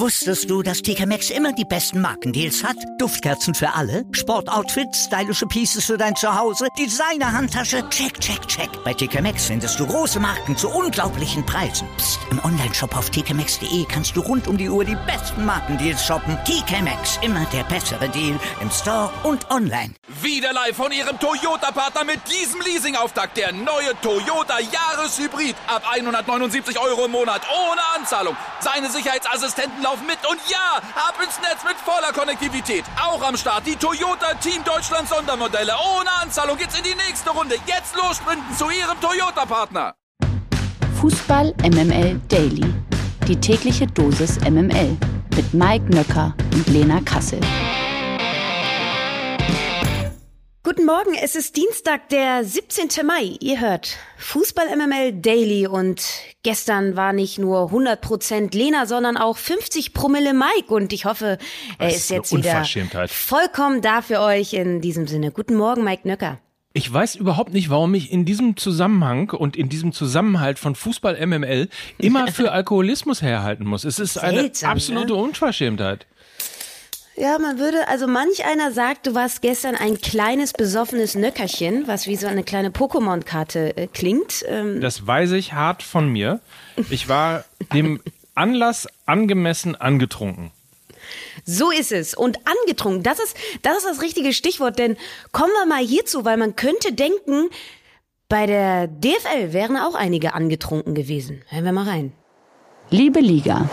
Wusstest du, dass TK Maxx immer die besten Markendeals hat? Duftkerzen für alle, Sportoutfits, stylische Pieces für dein Zuhause, Designer-Handtasche, check, check, check. Bei TK Maxx findest du große Marken zu unglaublichen Preisen. Psst. Im Onlineshop auf tkmaxx.de kannst du rund um die Uhr die besten Markendeals shoppen. TK Maxx, immer der bessere Deal im Store und online. Wieder live von Ihrem Toyota-Partner mit diesem Leasing-Auftakt. Der neue Toyota Jahreshybrid. Ab 179 € im Monat. Ohne Anzahlung. Seine Sicherheitsassistenten laufen mit. Und ja, ab ins Netz mit voller Konnektivität. Auch am Start die Toyota Team Deutschland Sondermodelle. Ohne Anzahlung geht's in die nächste Runde. Jetzt los sprinten zu Ihrem Toyota-Partner. Fußball MML Daily. Die tägliche Dosis MML. Mit Mike Nöcker und Lena Kassel. Guten Morgen, es ist Dienstag, der 17. Mai. Ihr hört Fußball MML Daily und gestern war nicht nur 100% Lena, sondern auch 50 Promille Mike und ich hoffe, er ist jetzt wieder vollkommen da für euch in diesem Sinne. Guten Morgen, Mike Nöcker. Ich weiß überhaupt nicht, warum ich in diesem Zusammenhang und in diesem Zusammenhalt von Fußball MML immer für Alkoholismus herhalten muss. Es ist seltsam, eine absolute Unverschämtheit. Ja, manch einer sagt, du warst gestern ein kleines, besoffenes Nöckerchen, was wie so eine kleine Pokémon-Karte klingt. Das weiß ich hart von mir. Ich war dem Anlass angemessen angetrunken. So ist es. Und angetrunken, das ist das richtige Stichwort, denn kommen wir mal hierzu, weil man könnte denken, bei der DFL wären auch einige angetrunken gewesen. Hören wir mal rein. Liebe Liga.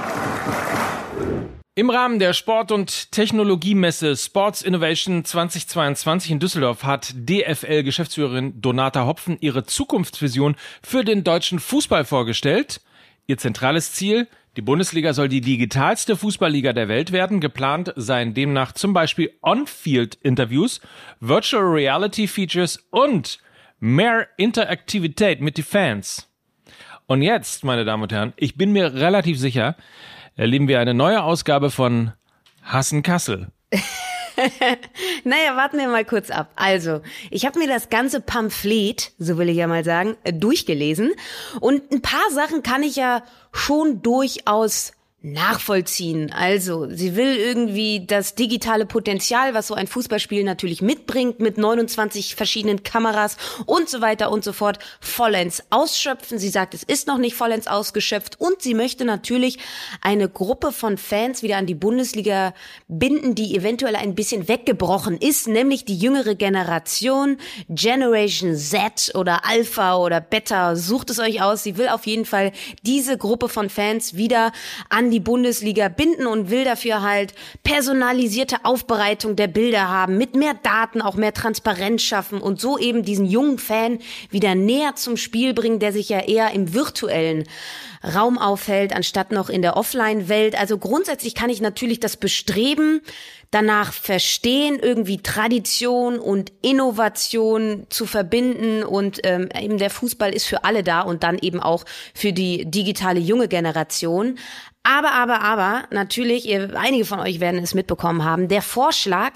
Im Rahmen der Sport- und Technologiemesse Sports Innovation 2022 in Düsseldorf hat DFL-Geschäftsführerin Donata Hopfen ihre Zukunftsvision für den deutschen Fußball vorgestellt. Ihr zentrales Ziel: die Bundesliga soll die digitalste Fußballliga der Welt werden. Geplant seien demnach zum Beispiel On-Field-Interviews, Virtual Reality-Features und mehr Interaktivität mit den Fans. Und jetzt, meine Damen und Herren, ich bin mir relativ sicher, erleben wir eine neue Ausgabe von Hassen Kassel. Naja, warten wir mal kurz ab. Also, ich habe mir das ganze Pamphlet, so will ich ja mal sagen, durchgelesen. Und ein paar Sachen kann ich ja schon durchaus nachvollziehen. Also, sie will irgendwie das digitale Potenzial, was so ein Fußballspiel natürlich mitbringt, mit 29 verschiedenen Kameras und so weiter und so fort, vollends ausschöpfen. Sie sagt, es ist noch nicht vollends ausgeschöpft und sie möchte natürlich eine Gruppe von Fans wieder an die Bundesliga binden, die eventuell ein bisschen weggebrochen ist, nämlich die jüngere Generation, Generation Z oder Alpha oder Beta, sucht es euch aus. Sie will auf jeden Fall diese Gruppe von Fans wieder an die Bundesliga binden und will dafür halt personalisierte Aufbereitung der Bilder haben, mit mehr Daten auch mehr Transparenz schaffen und so eben diesen jungen Fan wieder näher zum Spiel bringen, der sich ja eher im virtuellen Raum aufhält, anstatt noch in der Offline-Welt. Also grundsätzlich kann ich natürlich das Bestreben danach verstehen, irgendwie Tradition und Innovation zu verbinden und eben der Fußball ist für alle da und dann eben auch für die digitale junge Generation. Aber, natürlich, einige von euch werden es mitbekommen haben, der Vorschlag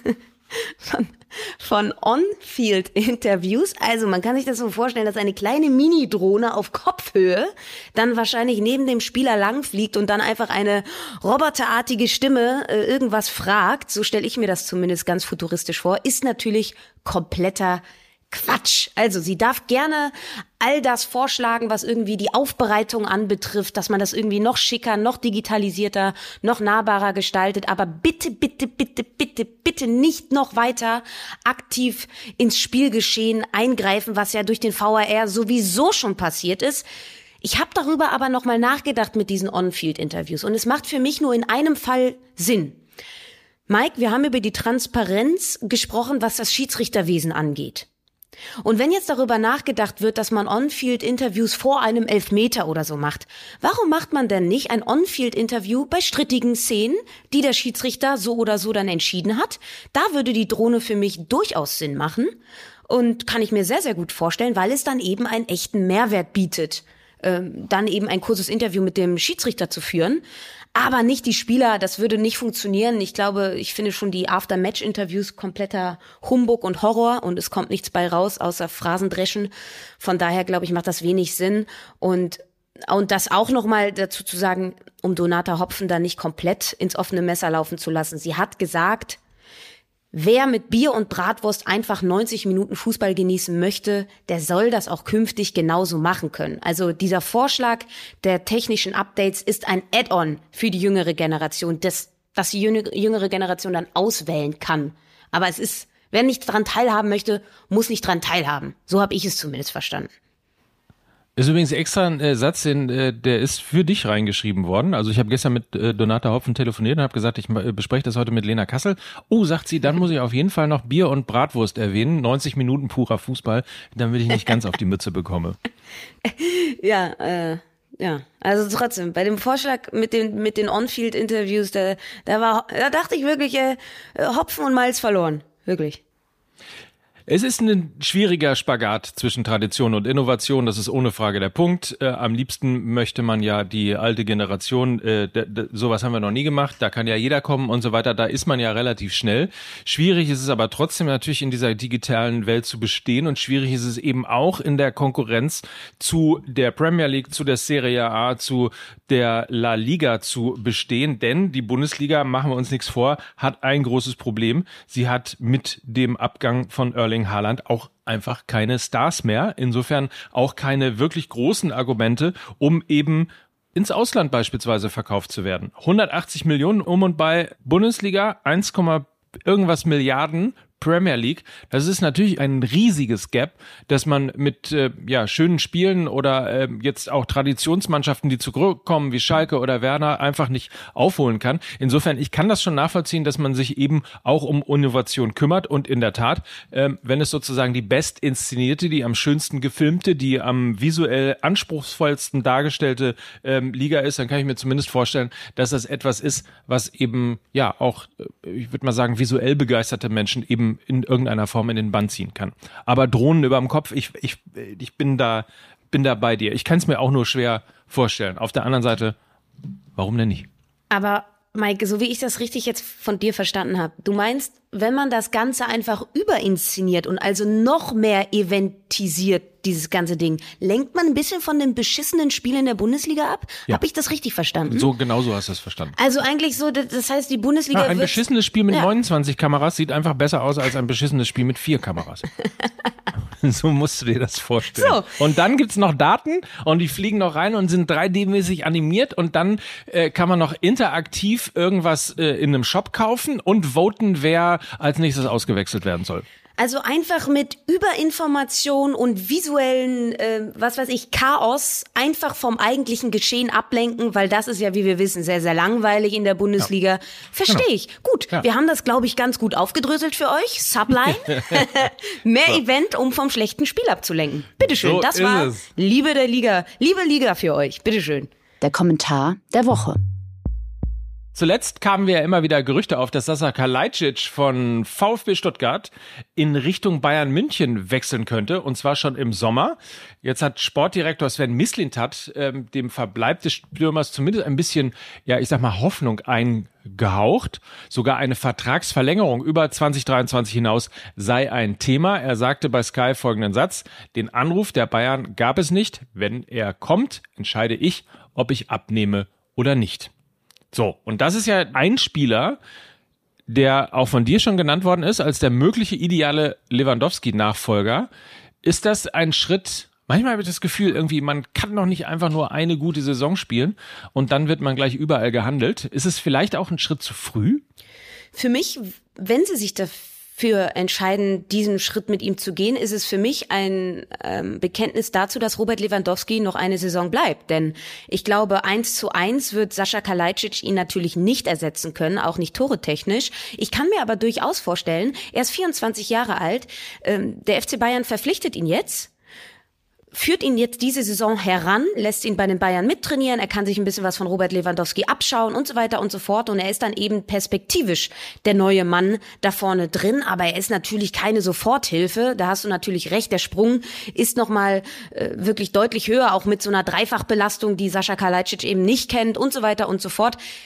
von On-Field-Interviews. Also man kann sich das so vorstellen, dass eine kleine Mini-Drohne auf Kopfhöhe dann wahrscheinlich neben dem Spieler langfliegt und dann einfach eine roboterartige Stimme irgendwas fragt. So stelle ich mir das zumindest ganz futuristisch vor. Ist natürlich kompletter Quatsch. Also sie darf gerne all das vorschlagen, was irgendwie die Aufbereitung anbetrifft, dass man das irgendwie noch schicker, noch digitalisierter, noch nahbarer gestaltet. Aber bitte, bitte, bitte, bitte, bitte nicht noch weiter aktiv ins Spielgeschehen eingreifen, was ja durch den VAR sowieso schon passiert ist. Ich habe darüber aber nochmal nachgedacht mit diesen On-Field-Interviews und es macht für mich nur in einem Fall Sinn. Mike, wir haben über die Transparenz gesprochen, was das Schiedsrichterwesen angeht. Und wenn jetzt darüber nachgedacht wird, dass man On-Field-Interviews vor einem Elfmeter oder so macht, warum macht man denn nicht ein On-Field-Interview bei strittigen Szenen, die der Schiedsrichter so oder so dann entschieden hat? Da würde die Drohne für mich durchaus Sinn machen und kann ich mir sehr, sehr gut vorstellen, weil es dann eben einen echten Mehrwert bietet, dann eben ein kurzes Interview mit dem Schiedsrichter zu führen. Aber nicht die Spieler, das würde nicht funktionieren. Ich finde schon die After-Match-Interviews kompletter Humbug und Horror und es kommt nichts bei raus, außer Phrasendreschen. Von daher, glaube ich, macht das wenig Sinn. Und Und das auch nochmal dazu zu sagen, um Donata Hopfen da nicht komplett ins offene Messer laufen zu lassen. Sie hat gesagt, wer mit Bier und Bratwurst einfach 90 Minuten Fußball genießen möchte, der soll das auch künftig genauso machen können. Also dieser Vorschlag der technischen Updates ist ein Add-on für die jüngere Generation, dass die jüngere Generation dann auswählen kann. Aber es ist, wer nicht dran teilhaben möchte, muss nicht dran teilhaben. So habe ich es zumindest verstanden. Ist übrigens extra ein Satz, der ist für dich reingeschrieben worden. Also ich habe gestern mit Donata Hopfen telefoniert und habe gesagt, ich bespreche das heute mit Lena Kassel. Oh, sagt sie, dann muss ich auf jeden Fall noch Bier und Bratwurst erwähnen. 90 Minuten purer Fußball, damit ich nicht ganz auf die Mütze bekomme. Ja, also trotzdem, bei dem Vorschlag mit den On-Field-Interviews, da dachte ich wirklich, Hopfen und Malz verloren. Wirklich. Es ist ein schwieriger Spagat zwischen Tradition und Innovation, das ist ohne Frage der Punkt. Am liebsten möchte man ja die alte Generation, sowas haben wir noch nie gemacht, da kann ja jeder kommen und so weiter, da ist man ja relativ schnell. Schwierig ist es aber trotzdem natürlich in dieser digitalen Welt zu bestehen und schwierig ist es eben auch in der Konkurrenz zu der Premier League, zu der Serie A, zu der La Liga zu bestehen, denn die Bundesliga, machen wir uns nichts vor, hat ein großes Problem. Sie hat mit dem Abgang von Erling Haaland auch einfach keine Stars mehr. Insofern auch keine wirklich großen Argumente, um eben ins Ausland beispielsweise verkauft zu werden. 180 Millionen um und bei Bundesliga, 1, irgendwas Milliarden Premier League. Das ist natürlich ein riesiges Gap, dass man mit schönen Spielen oder jetzt auch Traditionsmannschaften, die zurückkommen, wie Schalke oder Werder, einfach nicht aufholen kann. Insofern, ich kann das schon nachvollziehen, dass man sich eben auch um Innovation kümmert und in der Tat, wenn es sozusagen die best inszenierte, die am schönsten gefilmte, die am visuell anspruchsvollsten dargestellte Liga ist, dann kann ich mir zumindest vorstellen, dass das etwas ist, was eben auch, ich würde mal sagen, visuell begeisterte Menschen eben in irgendeiner Form in den Bann ziehen kann. Aber Drohnen über dem Kopf, ich bin da bei dir. Ich kann es mir auch nur schwer vorstellen. Auf der anderen Seite, warum denn nicht? Aber Maike, so wie ich das richtig jetzt von dir verstanden habe, du meinst, wenn man das Ganze einfach überinszeniert und also noch mehr eventisiert, dieses ganze Ding, lenkt man ein bisschen von den beschissenen Spielen in der Bundesliga ab? Ja. Habe ich das richtig verstanden? Genau so hast du es verstanden. Also eigentlich so, das heißt, die Bundesliga ein beschissenes Spiel mit 29 Kameras sieht einfach besser aus als ein beschissenes Spiel mit 4 Kameras. So musst du dir das vorstellen. So. Und dann gibt's noch Daten und die fliegen noch rein und sind 3D-mäßig animiert und dann kann man noch interaktiv irgendwas in einem Shop kaufen und voten, wer als nächstes ausgewechselt werden soll. Also einfach mit Überinformation und visuellen, Chaos einfach vom eigentlichen Geschehen ablenken, weil das ist ja, wie wir wissen, sehr, sehr langweilig in der Bundesliga. Ja. Verstehe ich. Gut, wir haben das, glaube ich, ganz gut aufgedröselt für euch. Subline. Mehr Event, um vom schlechten Spiel abzulenken. Bitteschön, so das war liebe Liga für euch. Bitteschön. Der Kommentar der Woche. Zuletzt kamen wir ja immer wieder Gerüchte auf, dass Sasa Kalajdzic von VfB Stuttgart in Richtung Bayern München wechseln könnte, und zwar schon im Sommer. Jetzt hat Sportdirektor Sven Mislintat dem Verbleib des Stürmers zumindest ein bisschen, Hoffnung eingehaucht. Sogar eine Vertragsverlängerung über 2023 hinaus sei ein Thema. Er sagte bei Sky folgenden Satz: Den Anruf der Bayern gab es nicht. Wenn er kommt, entscheide ich, ob ich abnehme oder nicht. So, und das ist ja ein Spieler, der auch von dir schon genannt worden ist, als der mögliche ideale Lewandowski-Nachfolger. Ist das ein Schritt? Manchmal habe ich das Gefühl, irgendwie, man kann doch nicht einfach nur eine gute Saison spielen und dann wird man gleich überall gehandelt. Ist es vielleicht auch ein Schritt zu früh? Für mich, wenn sie sich dafür entscheiden, diesen Schritt mit ihm zu gehen, ist es für mich ein Bekenntnis dazu, dass Robert Lewandowski noch eine Saison bleibt. Denn ich glaube, 1:1 wird Sascha Kalajdzic ihn natürlich nicht ersetzen können, auch nicht toretechnisch. Ich kann mir aber durchaus vorstellen, er ist 24 Jahre alt, der FC Bayern verpflichtet ihn jetzt, führt ihn jetzt diese Saison heran, lässt ihn bei den Bayern mittrainieren, er kann sich ein bisschen was von Robert Lewandowski abschauen und so weiter und so fort, und er ist dann eben perspektivisch der neue Mann da vorne drin, aber er ist natürlich keine Soforthilfe, da hast du natürlich recht, der Sprung ist nochmal wirklich deutlich höher, auch mit so einer Dreifachbelastung, die Sascha Kalajdzic eben nicht kennt und so weiter und so fort.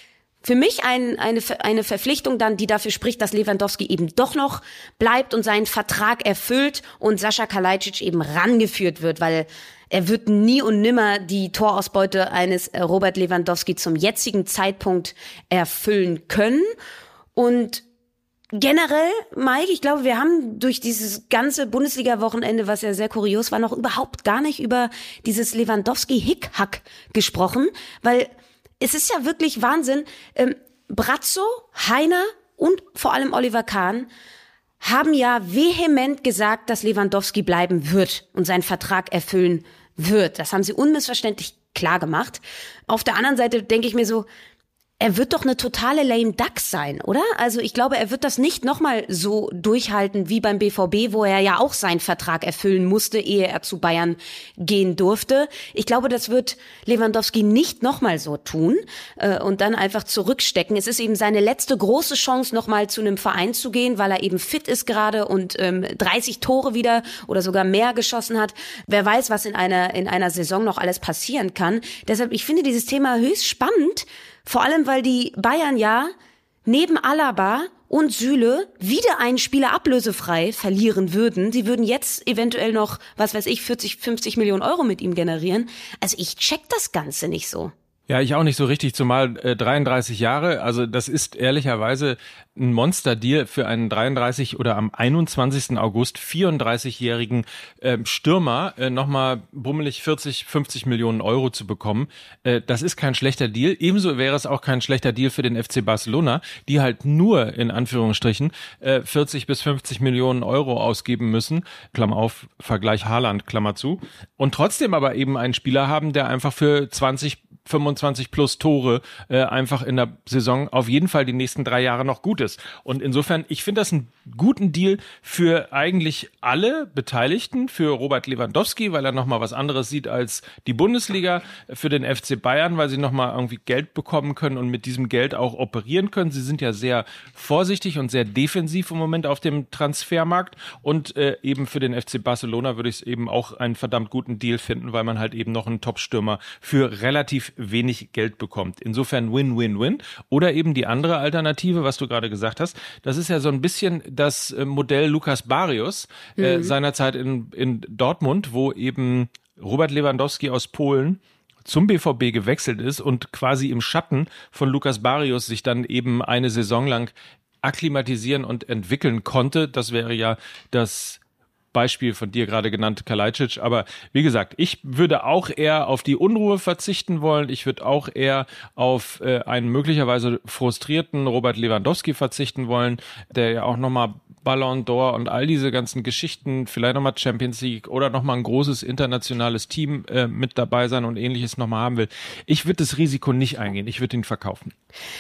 für mich eine Verpflichtung dann, die dafür spricht, dass Lewandowski eben doch noch bleibt und seinen Vertrag erfüllt und Sascha Kalajdzic eben rangeführt wird, weil er wird nie und nimmer die Torausbeute eines Robert Lewandowski zum jetzigen Zeitpunkt erfüllen können. Und generell, Mike, ich glaube, wir haben durch dieses ganze Bundesliga-Wochenende, was ja sehr kurios war, noch überhaupt gar nicht über dieses Lewandowski-Hickhack gesprochen, weil es ist ja wirklich Wahnsinn. Brazzo, Heiner und vor allem Oliver Kahn haben ja vehement gesagt, dass Lewandowski bleiben wird und seinen Vertrag erfüllen wird. Das haben sie unmissverständlich klar gemacht. Auf der anderen Seite denke ich mir so, er wird doch eine totale lame duck sein, oder? Also ich glaube, er wird das nicht nochmal so durchhalten wie beim BVB, wo er ja auch seinen Vertrag erfüllen musste, ehe er zu Bayern gehen durfte. Ich glaube, das wird Lewandowski nicht nochmal so tun und dann einfach zurückstecken. Es ist eben seine letzte große Chance, nochmal zu einem Verein zu gehen, weil er eben fit ist gerade und 30 Tore wieder oder sogar mehr geschossen hat. Wer weiß, was in einer Saison noch alles passieren kann. Deshalb, ich finde dieses Thema höchst spannend. Vor allem, weil die Bayern ja neben Alaba und Süle wieder einen Spieler ablösefrei verlieren würden. Sie würden jetzt eventuell noch, 40, 50 Millionen Euro mit ihm generieren. Also ich check das Ganze nicht so. Ja, ich auch nicht so richtig, zumal 33 Jahre, also das ist ehrlicherweise ein Monster-Deal für einen 33 oder am 21. August 34-jährigen Stürmer nochmal bummelig 40, 50 Millionen Euro zu bekommen. Das ist kein schlechter Deal. Ebenso wäre es auch kein schlechter Deal für den FC Barcelona, die halt nur in Anführungsstrichen 40 bis 50 Millionen Euro ausgeben müssen. Klammer auf, Vergleich Haaland, Klammer zu. Und trotzdem aber eben einen Spieler haben, der einfach für 25 plus Tore einfach in der Saison auf jeden Fall die nächsten 3 Jahre noch gut ist. Und insofern, ich finde das einen guten Deal für eigentlich alle Beteiligten, für Robert Lewandowski, weil er nochmal was anderes sieht als die Bundesliga, für den FC Bayern, weil sie nochmal irgendwie Geld bekommen können und mit diesem Geld auch operieren können. Sie sind ja sehr vorsichtig und sehr defensiv im Moment auf dem Transfermarkt und eben für den FC Barcelona würde ich es eben auch einen verdammt guten Deal finden, weil man halt eben noch einen Top-Stürmer für relativ wenig Geld bekommt. Insofern Win-Win-Win. Oder eben die andere Alternative, was du gerade gesagt hast, das ist ja so ein bisschen das Modell Lucas Barrios seinerzeit in Dortmund, wo eben Robert Lewandowski aus Polen zum BVB gewechselt ist und quasi im Schatten von Lucas Barrios sich dann eben eine Saison lang akklimatisieren und entwickeln konnte. Das wäre ja das Beispiel von dir gerade genannt, Kalajdzic. Aber wie gesagt, ich würde auch eher auf die Unruhe verzichten wollen. Ich würde auch eher auf einen möglicherweise frustrierten Robert Lewandowski verzichten wollen, der ja auch nochmal Ballon d'Or und all diese ganzen Geschichten, vielleicht nochmal Champions League oder nochmal ein großes internationales Team mit dabei sein und Ähnliches nochmal haben will. Ich würde das Risiko nicht eingehen. Ich würde ihn verkaufen.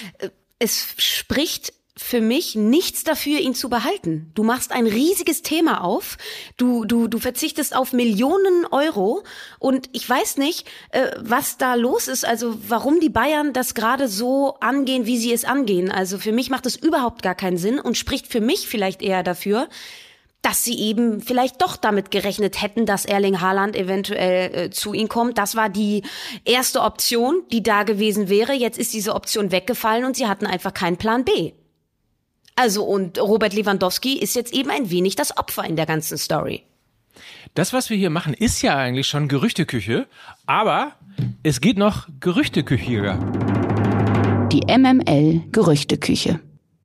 Es spricht für mich nichts dafür, ihn zu behalten. Du machst ein riesiges Thema auf. Du verzichtest auf Millionen Euro und ich weiß nicht, was da los ist. Also warum die Bayern das gerade so angehen, wie sie es angehen. Also für mich macht es überhaupt gar keinen Sinn und spricht für mich vielleicht eher dafür, dass sie eben vielleicht doch damit gerechnet hätten, dass Erling Haaland eventuell zu ihnen kommt. Das war die erste Option, die da gewesen wäre. Jetzt ist diese Option weggefallen und sie hatten einfach keinen Plan B. Also und Robert Lewandowski ist jetzt eben ein wenig das Opfer in der ganzen Story. Das, was wir hier machen, ist ja eigentlich schon Gerüchteküche, aber es geht noch gerüchteküchiger. Die MML-Gerüchteküche.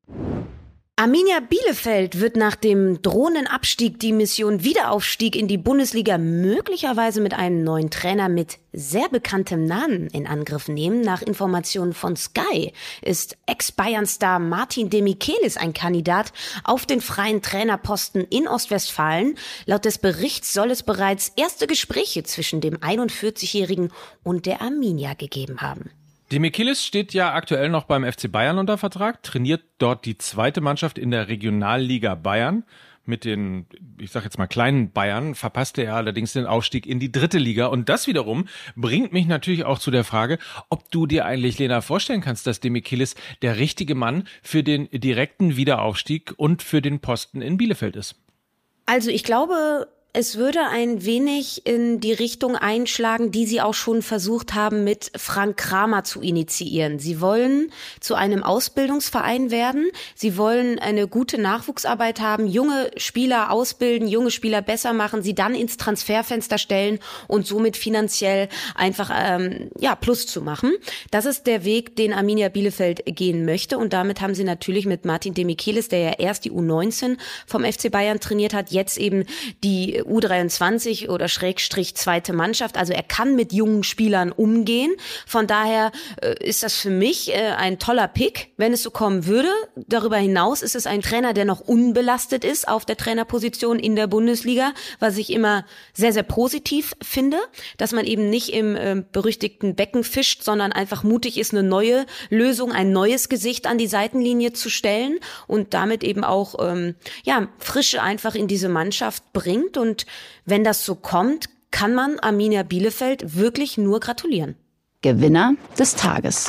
Arminia Bielefeld wird nach dem drohenden Abstieg die Mission Wiederaufstieg in die Bundesliga möglicherweise mit einem neuen Trainer mit sehr bekanntem Namen in Angriff nehmen. Nach Informationen von Sky ist Ex-Bayern-Star Martin Demichelis ein Kandidat auf den freien Trainerposten in Ostwestfalen. Laut des Berichts soll es bereits erste Gespräche zwischen dem 41-Jährigen und der Arminia gegeben haben. Demichelis steht ja aktuell noch beim FC Bayern unter Vertrag, trainiert dort die zweite Mannschaft in der Regionalliga Bayern. Mit den, ich sag jetzt mal, kleinen Bayern verpasste er allerdings den Aufstieg in die dritte Liga. Und das wiederum bringt mich natürlich auch zu der Frage, ob du dir eigentlich, Lena, vorstellen kannst, dass Demichelis der richtige Mann für den direkten Wiederaufstieg und für den Posten in Bielefeld ist. Also ich glaube, es würde ein wenig in die Richtung einschlagen, die sie auch schon versucht haben, mit Frank Kramer zu initiieren. Sie wollen zu einem Ausbildungsverein werden. Sie wollen eine gute Nachwuchsarbeit haben, junge Spieler ausbilden, junge Spieler besser machen, sie dann ins Transferfenster stellen und somit finanziell einfach Plus zu machen. Das ist der Weg, den Arminia Bielefeld gehen möchte. Und damit haben sie natürlich mit Martin Demichelis, der ja erst die U19 vom FC Bayern trainiert hat, jetzt eben die U23 oder Schrägstrich zweite Mannschaft. Also er kann mit jungen Spielern umgehen. Von daher ist das für mich ein toller Pick, wenn es so kommen würde. Darüber hinaus ist es ein Trainer, der noch unbelastet ist auf der Trainerposition in der Bundesliga, was ich immer sehr, sehr positiv finde, dass man eben nicht im berüchtigten Becken fischt, sondern einfach mutig ist, eine neue Lösung, ein neues Gesicht an die Seitenlinie zu stellen und damit eben auch Frische einfach in diese Mannschaft bringt. Und wenn das so kommt, kann man Arminia Bielefeld wirklich nur gratulieren. Gewinner des Tages.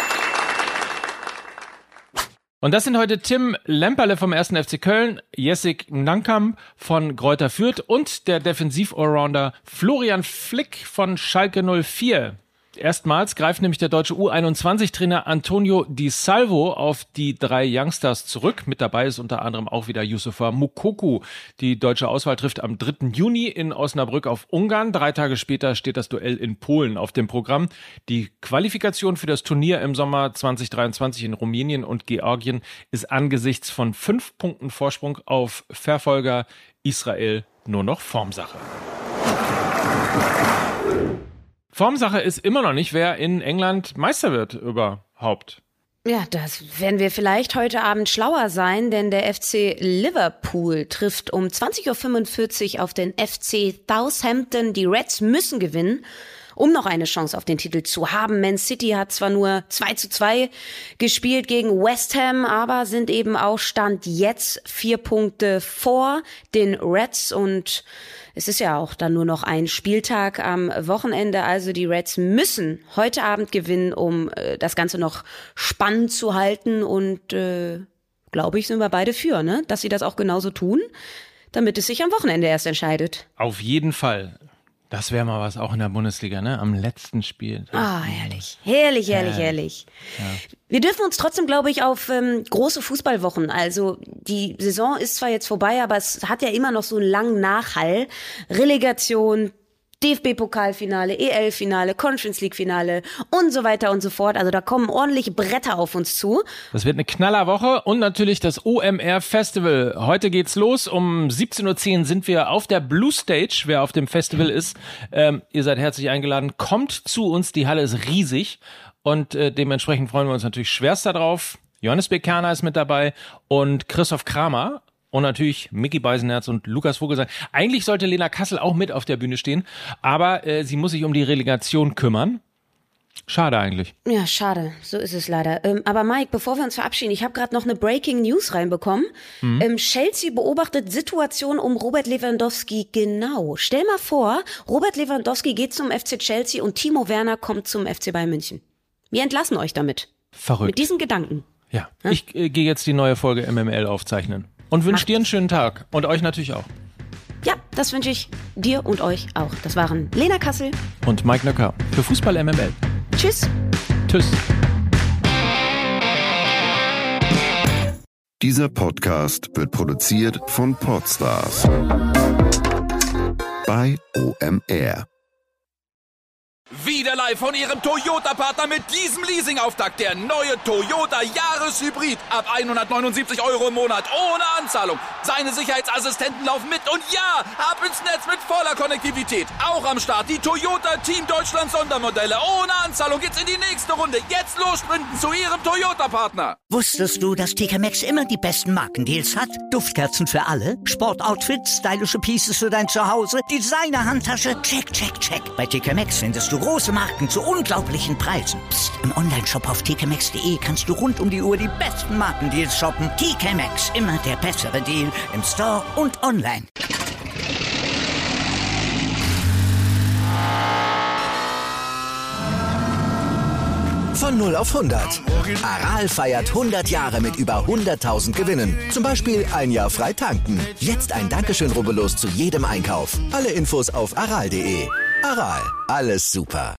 Und das sind heute Tim Lemperle vom 1. FC Köln, Jessic Nankamp von Greuther Fürth und der Defensiv-Allrounder Florian Flick von Schalke 04. Erstmals greift nämlich der deutsche U21-Trainer Antonio Di Salvo auf die 3 Youngsters zurück. Mit dabei ist unter anderem auch wieder Youssoufa Moukoko. Die deutsche Auswahl trifft am 3. Juni in Osnabrück auf Ungarn. 3 Tage später steht das Duell in Polen auf dem Programm. Die Qualifikation für das Turnier im Sommer 2023 in Rumänien und Georgien ist angesichts von 5 Punkten Vorsprung auf Verfolger Israel nur noch Formsache. Formsache ist immer noch nicht, wer in England Meister wird überhaupt. Ja, das werden wir vielleicht heute Abend schlauer sein, denn der FC Liverpool trifft um 20.45 Uhr auf den FC Southampton. Die Reds müssen gewinnen, um noch eine Chance auf den Titel zu haben. Man City hat zwar nur 2:2 gespielt gegen West Ham, aber sind eben auch Stand jetzt 4 Punkte vor den Reds und es ist ja auch dann nur noch ein Spieltag am Wochenende, also die Reds müssen heute Abend gewinnen, um das Ganze noch spannend zu halten und glaube ich, sind wir beide für, ne? Dass sie das auch genauso tun, damit es sich am Wochenende erst entscheidet. Auf jeden Fall. Das wäre mal was auch in der Bundesliga, ne? Am letzten Spiel. Herrlich. Herrlich. Ja. Wir dürfen uns trotzdem, glaube ich, auf große Fußballwochen, also die Saison ist zwar jetzt vorbei, aber es hat ja immer noch so einen langen Nachhall. Relegation, DFB-Pokalfinale, EL-Finale, Conference-League-Finale und so weiter und so fort. Also da kommen ordentliche Bretter auf uns zu. Das wird eine Knallerwoche und natürlich das OMR-Festival. Heute geht's los. Um 17.10 Uhr sind wir auf der Blue Stage, wer auf dem Festival ist. Ihr seid herzlich eingeladen. Kommt zu uns, die Halle ist riesig und dementsprechend freuen wir uns natürlich schwerst darauf. Johannes B. Kerner ist mit dabei und Christoph Kramer. Und natürlich Micky Beisenherz und Lukas Vogelsang. Eigentlich sollte Lena Kassel auch mit auf der Bühne stehen, aber sie muss sich um die Relegation kümmern. Schade eigentlich. Ja, schade. So ist es leider. Aber Mike, bevor wir uns verabschieden, ich habe gerade noch eine Breaking News reinbekommen. Chelsea beobachtet Situation um Robert Lewandowski genau. Stell mal vor, Robert Lewandowski geht zum FC Chelsea und Timo Werner kommt zum FC Bayern München. Wir entlassen euch damit. Verrückt. Mit diesen Gedanken. Ja, ich gehe jetzt die neue Folge MML aufzeichnen. Und wünsche dir einen schönen Tag. Und euch natürlich auch. Ja, das wünsche ich dir und euch auch. Das waren Lena Kassel und Mike Nöcker für Fußball MML. Tschüss. Tschüss. Dieser Podcast wird produziert von Podstars bei OMR. Wieder live von Ihrem Toyota-Partner mit diesem Leasing-Auftakt. Der neue Toyota Jahreshybrid. Ab 179 € im Monat. Ohne Anzahlung. Seine Sicherheitsassistenten laufen mit. Und ja, ab ins Netz mit voller Konnektivität. Auch am Start die Toyota Team Deutschland Sondermodelle. Ohne Anzahlung geht's in die nächste Runde. Jetzt los sprinten zu Ihrem Toyota-Partner. Wusstest du, dass TK Maxx immer die besten Markendeals hat? Duftkerzen für alle, Sportoutfits, stylische Pieces für dein Zuhause, Designer-Handtasche, check, check, check. Bei TK Maxx findest du große Marken zu unglaublichen Preisen. Psst. Im Onlineshop auf tkmaxx.de kannst du rund um die Uhr die besten Markendeals shoppen. TK Maxx, immer der bessere Deal im Store und online. Von 0 auf 100. Aral feiert 100 Jahre mit über 100.000 Gewinnen. Zum Beispiel 1 Jahr frei tanken. Jetzt ein Dankeschön, rubbellos zu jedem Einkauf. Alle Infos auf aral.de. Aral, alles super.